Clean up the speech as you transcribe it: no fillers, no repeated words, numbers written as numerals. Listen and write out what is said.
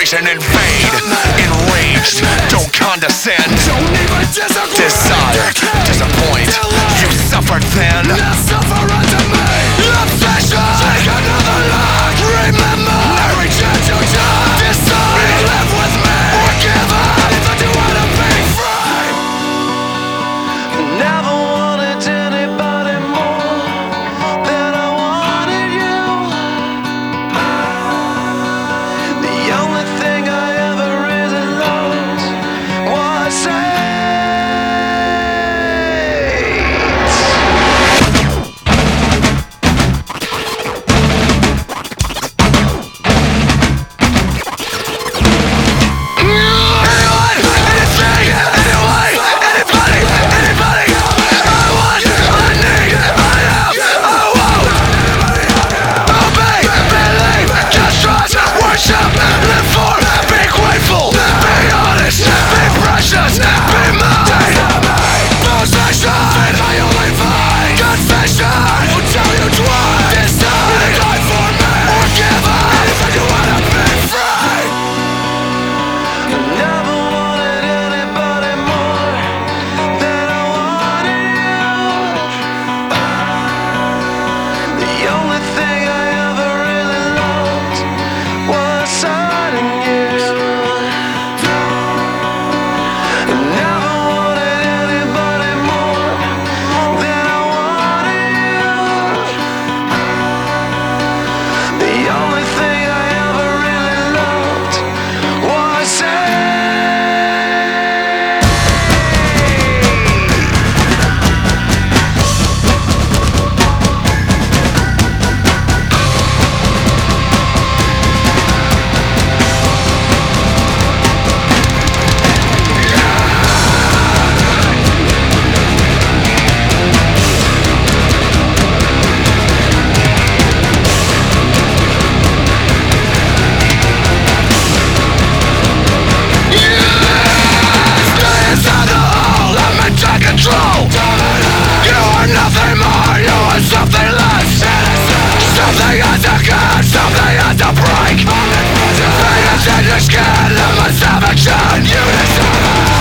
invasion, invade. Enraged, don't condescend. Desire, disappoint. You suffered then. Suffer unto me. Obsession, take another look. Remember, every chance you die. Decide, live with me or give up. If I do wanna be free. Never wanted anybody more than I wanted you. The only thing I ever really loved was hate. Break. Faded in your skin, I'm a savage in unison.